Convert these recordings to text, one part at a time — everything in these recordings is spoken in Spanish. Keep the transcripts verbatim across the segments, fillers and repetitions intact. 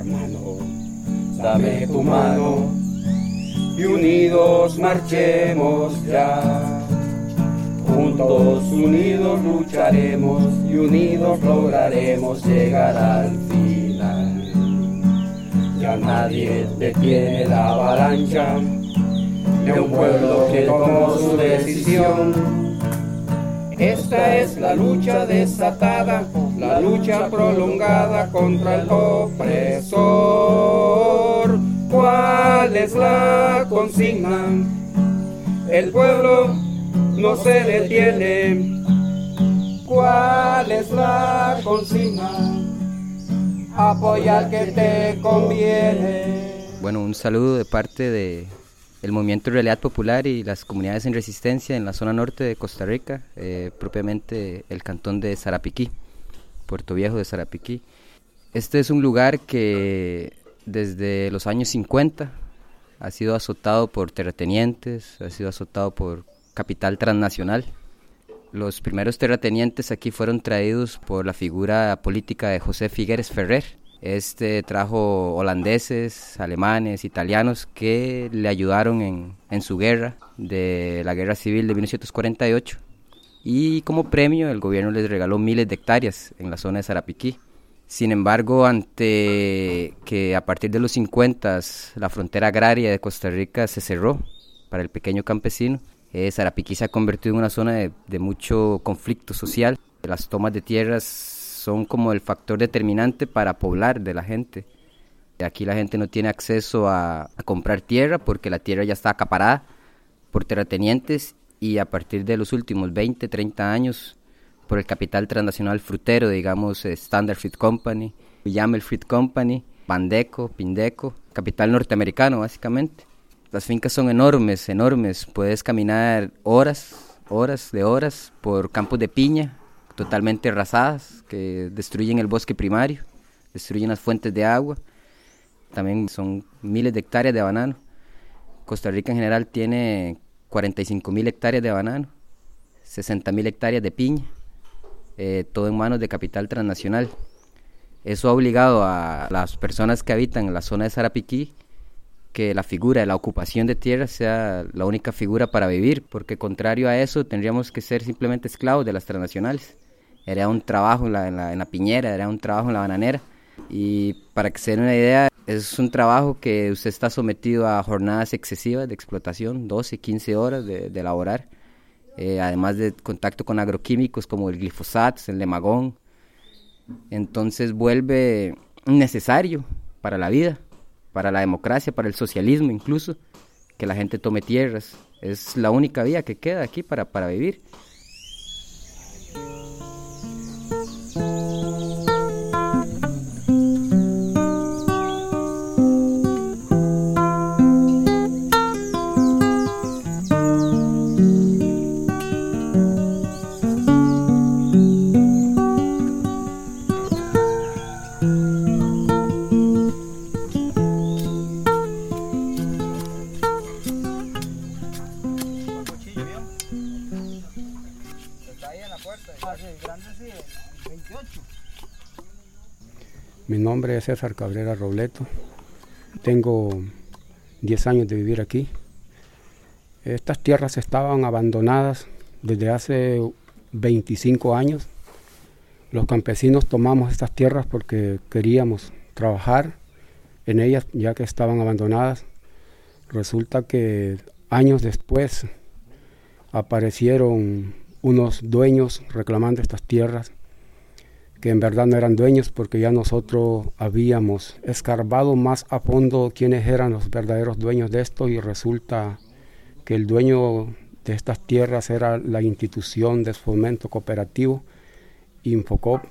hermano. Dame tu mano y unidos marchemos ya. Juntos, unidos lucharemos y unidos lograremos llegar al final. Ya nadie detiene la avalancha de un pueblo que tomó su decisión. Esta es la lucha desatada, la lucha prolongada contra el opresor. ¿Cuál es la consigna? El pueblo no se detiene. ¿Cuál es la consigna? Apoyar que te conviene. Bueno, un saludo de parte de el Movimiento de Realidad Popular y las comunidades en resistencia en la zona norte de Costa Rica, eh, propiamente el cantón de Sarapiquí, Puerto Viejo de Sarapiquí. Este es un lugar que desde los años cincuenta ha sido azotado por terratenientes, ha sido azotado por capital transnacional. Los primeros terratenientes aquí fueron traídos por la figura política de José Figueres Ferrer. Este trajo holandeses, alemanes, italianos que le ayudaron en, en su guerra, de la guerra civil de mil novecientos cuarenta y ocho. Y como premio el gobierno les regaló miles de hectáreas en la zona de Sarapiquí. Sin embargo, ante que a partir de los cincuenta la frontera agraria de Costa Rica se cerró para el pequeño campesino, eh, Sarapiquí se ha convertido en una zona de, de mucho conflicto social. Las tomas de tierras son como el factor determinante para poblar de la gente. Aquí la gente no tiene acceso a, a comprar tierra porque la tierra ya está acaparada por terratenientes y a partir de los últimos veinte, treinta años por el capital transnacional frutero, digamos Standard Fruit Company, Yamel Fruit Company, Bandeco, Pindeco, capital norteamericano básicamente. Las fincas son enormes, enormes, puedes caminar horas, horas de horas por campos de piña, totalmente arrasadas, que destruyen el bosque primario, destruyen las fuentes de agua. También son miles de hectáreas de banano. Costa Rica en general tiene cuarenta y cinco mil hectáreas de banano, sesenta mil hectáreas de piña, eh, todo en manos de capital transnacional. Eso ha obligado a las personas que habitan en la zona de Sarapiquí que la figura de la ocupación de tierras sea la única figura para vivir, porque contrario a eso tendríamos que ser simplemente esclavos de las transnacionales. Era un trabajo en la, en la, en la piñera, era un trabajo en la bananera, y para que se den una idea, es un trabajo que usted está sometido a jornadas excesivas de explotación, doce, quince horas de, de laborar, eh, además de contacto con agroquímicos como el glifosato, el lemagón. Entonces vuelve necesario para la vida, para la democracia, para el socialismo incluso, que la gente tome tierras. Es la única vía que queda aquí para, para vivir. Mi nombre es César Cabrera Robleto, tengo diez años de vivir aquí. Estas tierras estaban abandonadas desde hace veinticinco años. Los campesinos tomamos estas tierras porque queríamos trabajar en ellas ya que estaban abandonadas. Resulta que años después aparecieron unos dueños reclamando estas tierras, que en verdad no eran dueños porque ya nosotros habíamos escarbado más a fondo quiénes eran los verdaderos dueños de esto, y resulta que el dueño de estas tierras era la institución de fomento cooperativo, Infocop.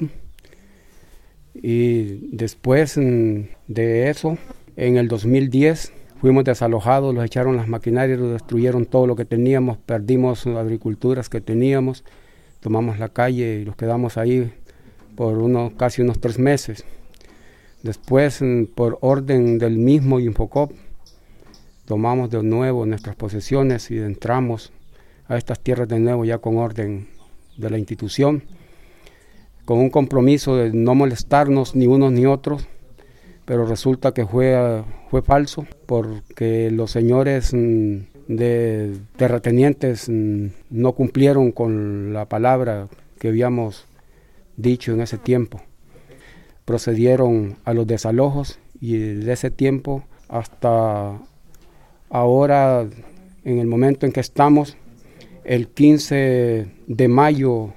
Y después de eso, en el dos mil diez, fuimos desalojados, los echaron las maquinarias, los destruyeron todo lo que teníamos, perdimos agriculturas que teníamos, tomamos la calle y los quedamos ahí por unos, casi unos tres meses. Después, por orden del mismo Infocop, tomamos de nuevo nuestras posesiones y entramos a estas tierras de nuevo ya con orden de la institución, con un compromiso de no molestarnos ni unos ni otros, pero resulta que fue, fue falso porque los señores mm, de terratenientes mm, no cumplieron con la palabra que habíamos dicho en ese tiempo. Procedieron a los desalojos y de ese tiempo hasta ahora, en el momento en que estamos, el quince de mayo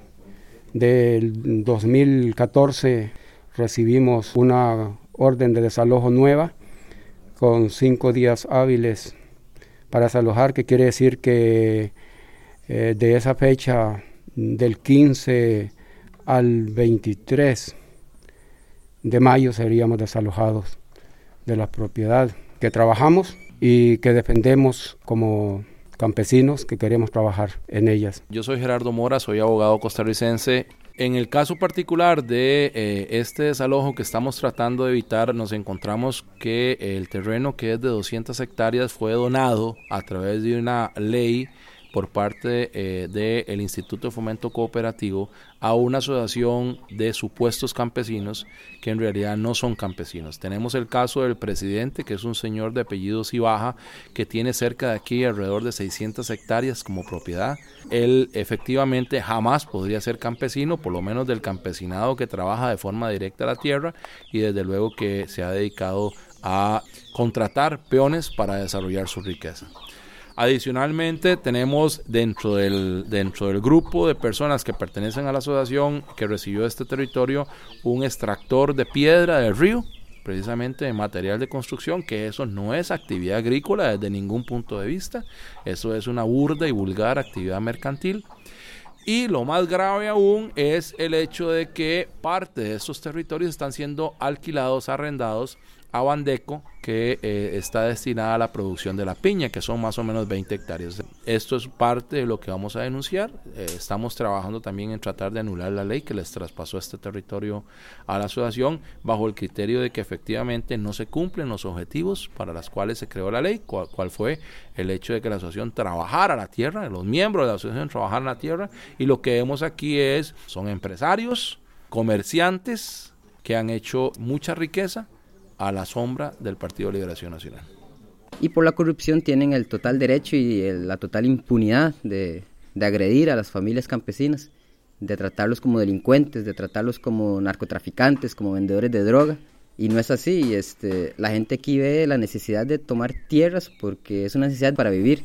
del dos mil catorce recibimos una orden de desalojo nueva con cinco días hábiles para desalojar, que quiere decir que eh, de esa fecha del quince al veintitrés de mayo seríamos desalojados de la propiedad que trabajamos y que defendemos como campesinos que queremos trabajar en ellas. Yo soy Gerardo Mora, soy abogado costarricense. En el caso particular de eh, este desalojo que estamos tratando de evitar, nos encontramos que el terreno, que es de doscientas hectáreas, fue donado a través de una ley por parte eh, del Instituto de Fomento Cooperativo a una asociación de supuestos campesinos que en realidad no son campesinos. Tenemos el caso del presidente, que es un señor de apellido Cibaja, que tiene cerca de aquí alrededor de seiscientas hectáreas como propiedad. Él efectivamente jamás podría ser campesino, por lo menos del campesinado que trabaja de forma directa a la tierra, y desde luego que se ha dedicado a contratar peones para desarrollar su riqueza. Adicionalmente, tenemos dentro del, dentro del grupo de personas que pertenecen a la asociación que recibió este territorio un extractor de piedra del río, precisamente de material de construcción, que eso no es actividad agrícola desde ningún punto de vista, eso es una burda y vulgar actividad mercantil. Y lo más grave aún es el hecho de que parte de estos territorios están siendo alquilados, arrendados a Bandeco, que eh, está destinada a la producción de la piña, que son más o menos veinte hectáreas. Esto es parte de lo que vamos a denunciar. Eh, estamos trabajando también en tratar de anular la ley que les traspasó este territorio a la asociación, bajo el criterio de que efectivamente no se cumplen los objetivos para los cuales se creó la ley, cual, cual fue el hecho de que la asociación trabajara la tierra, los miembros de la asociación trabajaran la tierra, y lo que vemos aquí es, son empresarios, comerciantes, que han hecho mucha riqueza a la sombra del Partido de Liberación Nacional. Y por la corrupción tienen el total derecho y el, la total impunidad de, de agredir a las familias campesinas, de tratarlos como delincuentes, de tratarlos como narcotraficantes, como vendedores de droga. Y no es así. Este, la gente aquí ve la necesidad de tomar tierras porque es una necesidad para vivir.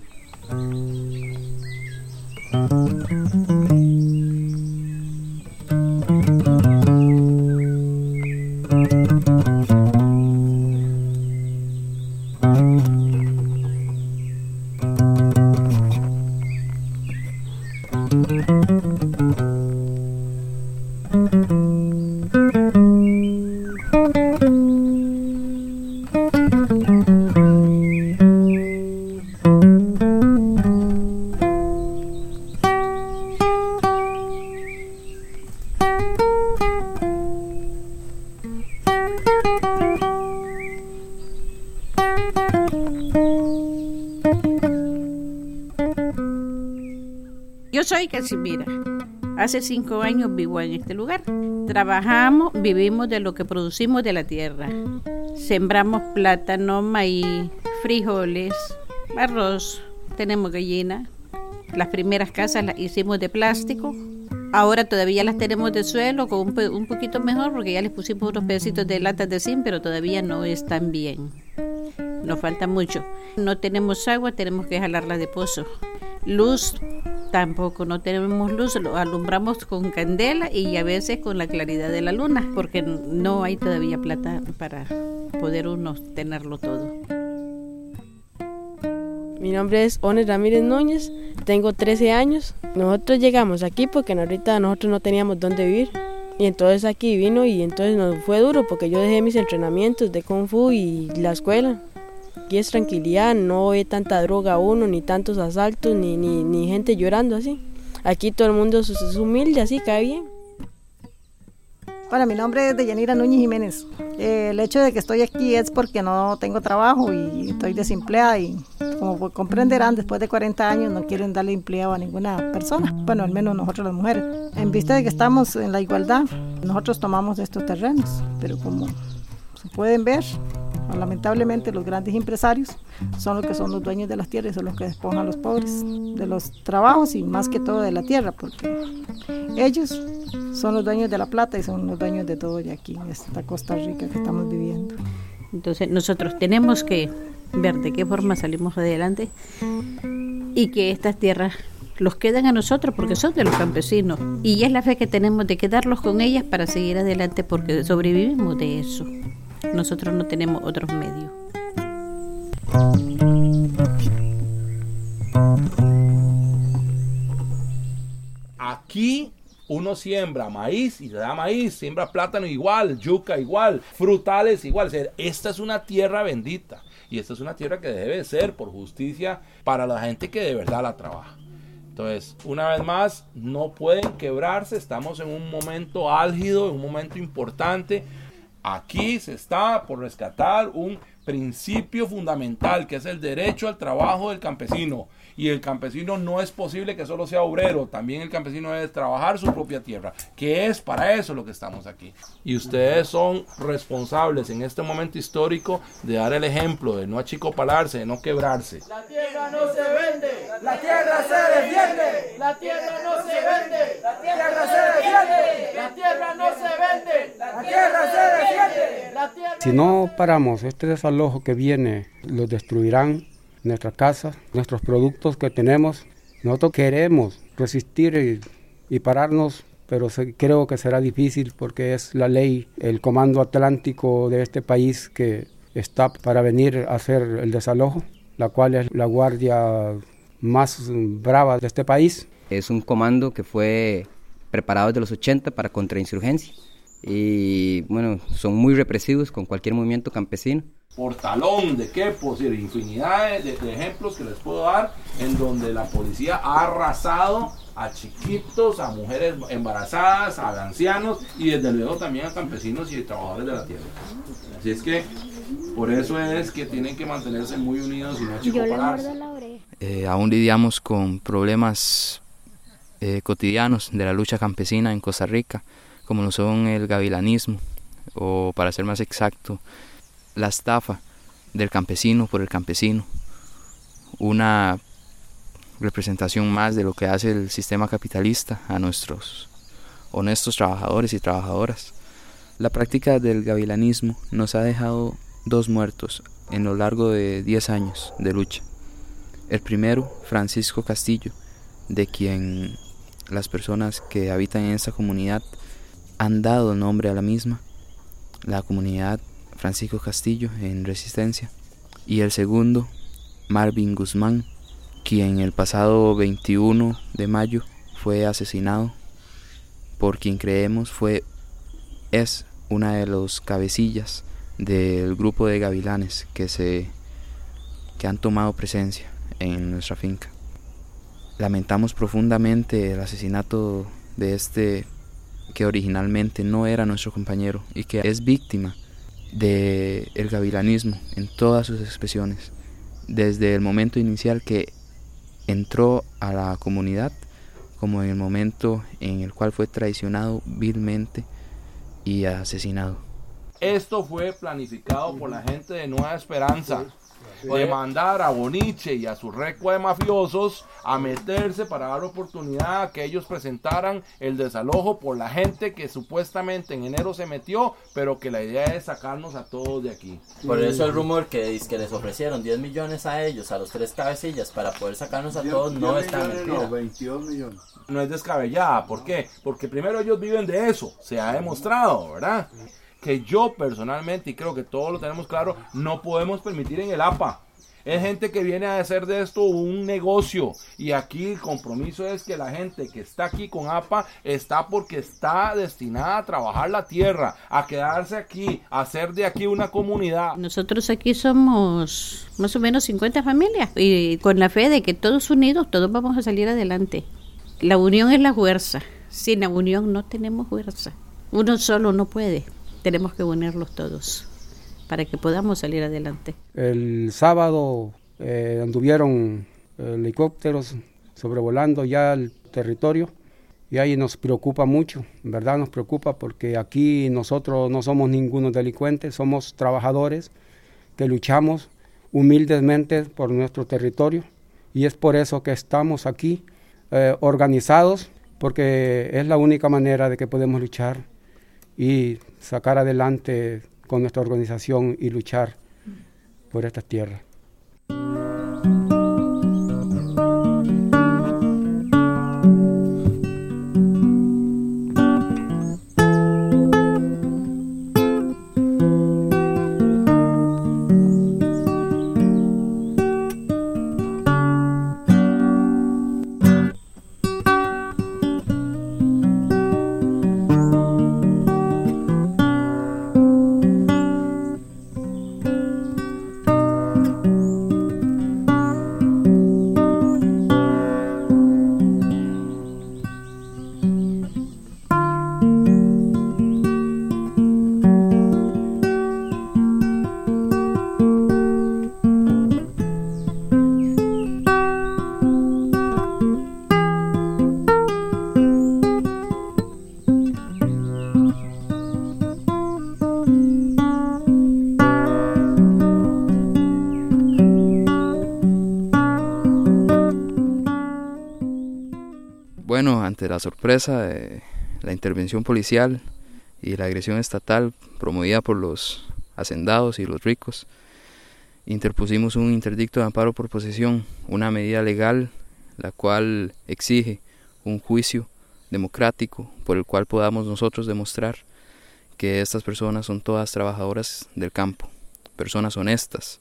Yo soy Casimira. Hace cinco años vivo en este lugar. Trabajamos, vivimos de lo que producimos de la tierra. Sembramos plátano, maíz, frijoles, arroz, tenemos gallina. Las primeras casas las hicimos de plástico. Ahora todavía las tenemos de suelo, con un, un poquito mejor, porque ya les pusimos unos pedacitos de latas de zinc, pero todavía no están bien. Nos falta mucho. No tenemos agua, tenemos que jalarla de pozo. Luz, tampoco no tenemos luz, lo alumbramos con candela y a veces con la claridad de la luna, porque no hay todavía plata para poder uno tenerlo todo. Mi nombre es Ones Ramírez Núñez, tengo trece años. Nosotros llegamos aquí porque ahorita nosotros no teníamos dónde vivir. Y entonces aquí vino y entonces nos fue duro porque yo dejé mis entrenamientos de Kung Fu y la escuela. Aquí es tranquilidad, no hay tanta droga uno, ni tantos asaltos, ni, ni, ni gente llorando así. Aquí todo el mundo es, es humilde, así cae bien. Bueno, mi nombre es Deyanira Núñez Jiménez. Eh, el hecho de que estoy aquí es porque no tengo trabajo y estoy desempleada y como comprenderán, después de cuarenta años no quieren darle empleo a ninguna persona. Bueno, al menos nosotros las mujeres. En vista de que estamos en la igualdad, nosotros tomamos estos terrenos, pero como se pueden ver, lamentablemente los grandes empresarios son los que son los dueños de las tierras y son los que despojan a los pobres de los trabajos y más que todo de la tierra, porque ellos son los dueños de la plata y son los dueños de todo de aquí, en esta Costa Rica que estamos viviendo. Entonces nosotros tenemos que ver de qué forma salimos adelante y que estas tierras los queden a nosotros porque son de los campesinos y es la fe que tenemos de quedarlos con ellas para seguir adelante porque sobrevivimos de eso. Nosotros no tenemos otros medios. Aquí uno siembra maíz y le da maíz, siembra plátano igual, yuca igual, frutales igual. O sea, esta es una tierra bendita y esta es una tierra que debe ser por justicia para la gente que de verdad la trabaja. Entonces, una vez más, no pueden quebrarse, estamos en un momento álgido, en un momento importante. Aquí se está por rescatar un principio fundamental que es el derecho al trabajo del campesino. Y el campesino no es posible que solo sea obrero, también el campesino debe trabajar su propia tierra, que es para eso lo que estamos aquí. Y ustedes son responsables en este momento histórico de dar el ejemplo, de no achicopalarse, de no quebrarse. La tierra no se vende, la tierra se defiende. La tierra no se vende, la tierra se defiende. La tierra no se vende, la tierra se defiende. La tierra... Si no paramos este desalojo que viene, los destruirán. Nuestras casas, nuestros productos que tenemos. Nosotros queremos resistir y, y pararnos, pero se, creo que será difícil porque es la ley, el comando atlántico de este país que está para venir a hacer el desalojo, la cual es la guardia más brava de este país. Es un comando que fue preparado desde los ochenta para contrainsurgencia y bueno, son muy represivos con cualquier movimiento campesino. Portalón de quepos y de infinidad de, de ejemplos que les puedo dar en donde la policía ha arrasado a chiquitos, a mujeres embarazadas, a ancianos y desde luego también a campesinos y trabajadores de la tierra. Así es que por eso es que tienen que mantenerse muy unidos y no achicopalarse. Eh, aún lidiamos con problemas eh, cotidianos de la lucha campesina en Costa Rica, como lo son el gavilanismo o, para ser más exacto, la estafa del campesino por el campesino, una representación más de lo que hace el sistema capitalista a nuestros honestos trabajadores y trabajadoras. La práctica del gavilanismo nos ha dejado dos muertos en lo largo de diez años de lucha. El primero, Francisco Castillo, de quien las personas que habitan en esta comunidad han dado nombre a la misma, la comunidad Francisco Castillo en Resistencia, y el segundo, Marvin Guzmán, quien el pasado veintiuno de mayo fue asesinado por quien creemos fue es una de los cabecillas del grupo de gavilanes que se que han tomado presencia en nuestra finca. Lamentamos profundamente el asesinato de este que originalmente no era nuestro compañero y que es víctima del gavilanismo en todas sus expresiones, desde el momento inicial que entró a la comunidad, como en el momento en el cual fue traicionado vilmente y asesinado. Esto fue planificado por la gente de Nueva Esperanza, de mandar a Boniche y a su recua de mafiosos a meterse para dar oportunidad a que ellos presentaran el desalojo por la gente que supuestamente en enero se metió, pero que la idea es sacarnos a todos de aquí. Por eso el rumor que, que les ofrecieron diez millones a ellos, a los tres cabecillas, para poder sacarnos a todos, no está mentira. No, veintidós millones. No es descabellada, ¿por qué? Porque primero ellos viven de eso, se ha demostrado, ¿verdad? Que yo personalmente, y creo que todos lo tenemos claro, no podemos permitir en el A P A. Es gente que viene a hacer de esto un negocio, y aquí el compromiso es que la gente que está aquí con A P A está porque está destinada a trabajar la tierra, a quedarse aquí, a hacer de aquí una comunidad. Nosotros aquí somos más o menos cincuenta familias y con la fe de que todos unidos, todos vamos a salir adelante. La unión es la fuerza, sin la unión no tenemos fuerza, uno solo no puede. Tenemos que unirlos todos para que podamos salir adelante. El sábado eh, anduvieron helicópteros sobrevolando ya el territorio Y ahí nos preocupa mucho, en verdad nos preocupa porque aquí nosotros no somos ningunos delincuentes, somos trabajadores que luchamos humildemente por nuestro territorio y es por eso que estamos aquí eh, organizados, porque es la única manera de que podemos luchar y sacar adelante con nuestra organización y luchar por esta tierra. Bueno, ante la sorpresa de la intervención policial y la agresión estatal promovida por los hacendados y los ricos, interpusimos un interdicto de amparo por posesión, una medida legal la cual exige un juicio democrático por el cual podamos nosotros demostrar que estas personas son todas trabajadoras del campo, personas honestas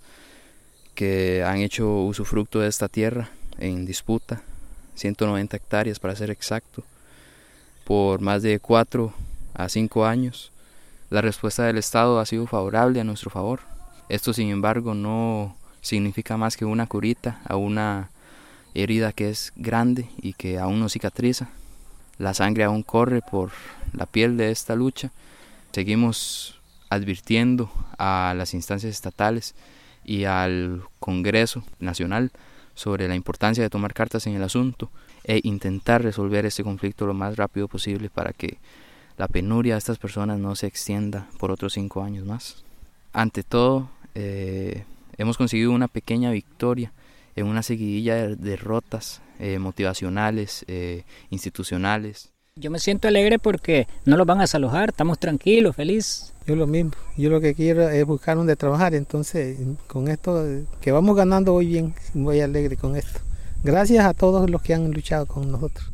que han hecho usufructo de esta tierra en disputa, ciento noventa hectáreas para ser exacto, por más de cuatro a cinco años. La respuesta del Estado ha sido favorable a nuestro favor. Esto, sin embargo, no significa más que una curita a una herida que es grande y que aún no cicatriza. La sangre aún corre por la piel de esta lucha. Seguimos advirtiendo a las instancias estatales y al Congreso Nacional sobre la importancia de tomar cartas en el asunto e intentar resolver este conflicto lo más rápido posible para que la penuria de estas personas no se extienda por otros cinco años más. Ante todo, eh, hemos conseguido una pequeña victoria en una seguidilla de derrotas eh, motivacionales, eh, institucionales. Yo me siento alegre porque no los van a desalojar, estamos tranquilos, felices. Yo lo mismo, yo lo que quiero es buscar donde trabajar, entonces con esto que vamos ganando hoy bien, voy alegre con esto. Gracias a todos los que han luchado con nosotros.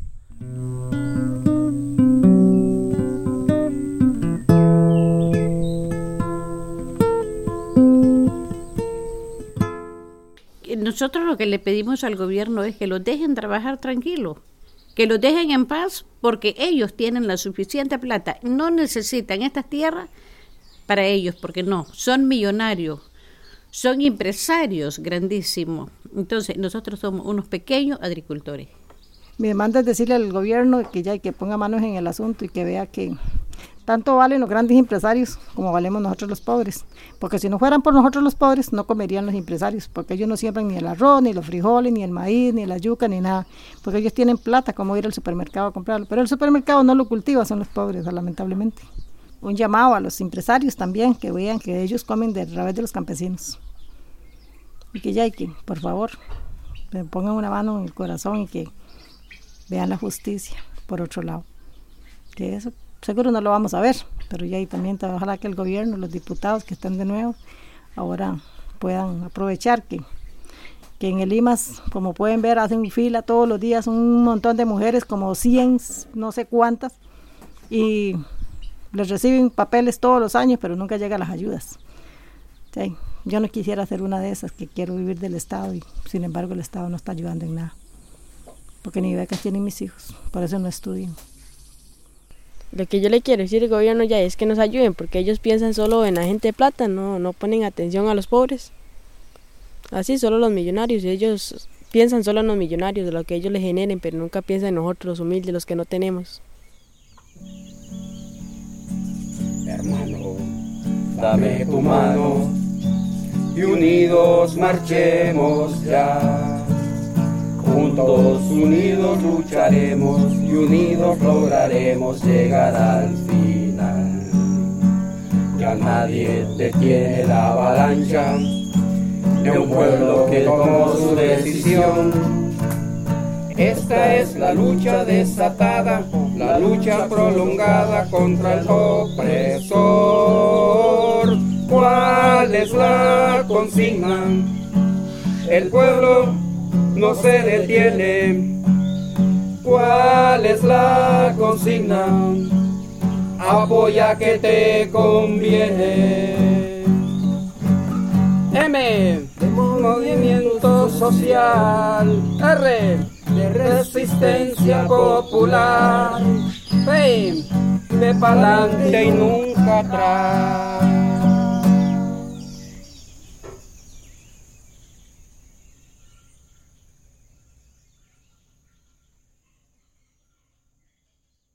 Nosotros lo que le pedimos al gobierno es que los dejen trabajar tranquilos, que los dejen en paz porque ellos tienen la suficiente plata, no necesitan estas tierras para ellos, porque no, son millonarios, son empresarios grandísimos. Entonces nosotros somos unos pequeños agricultores. Mi demanda es decirle al gobierno que ya que ponga manos en el asunto y que vea que tanto valen los grandes empresarios como valemos nosotros los pobres, porque si no fueran por nosotros los pobres no comerían los empresarios, porque ellos no siembran ni el arroz, ni los frijoles, ni el maíz, ni la yuca, ni nada, porque ellos tienen plata como ir al supermercado a comprarlo, pero el supermercado no lo cultiva, son los pobres, lamentablemente. Un llamado a los empresarios también, que vean que ellos comen de través de los campesinos. Y que ya, y que por favor, me pongan una mano en el corazón y que vean la justicia por otro lado. Que eso seguro no lo vamos a ver, pero ya y también ojalá que el gobierno, los diputados que están de nuevo, ahora puedan aprovechar que, que en el I M A S, como pueden ver, hacen fila todos los días un montón de mujeres, como cien, no sé cuántas, y les reciben papeles todos los años, pero nunca llegan las ayudas. Sí, yo no quisiera ser una de esas que quiero vivir del Estado y sin embargo el Estado no está ayudando en nada, porque ni becas tienen mis hijos, por eso no estudian. Lo que yo le quiero decir al gobierno ya es que nos ayuden, porque ellos piensan solo en la gente de plata, no, no ponen atención a los pobres. Así, solo los millonarios, ellos piensan solo en los millonarios, de lo que ellos les generen, pero nunca piensan en nosotros, los humildes, los que no tenemos. Hermano, dame tu mano y unidos marchemos ya, juntos Juntos, unidos lucharemos y unidos lograremos llegar al final. Ya nadie detiene la avalancha de un pueblo que tomó su decisión. Esta es la lucha desatada, la lucha prolongada contra el opresor. ¿Cuál es la consigna? El pueblo no se detiene. ¿Cuál es la consigna? Apoya que te conviene. M de movimiento social. R de resistencia popular. P de pa'lante y nunca atrás.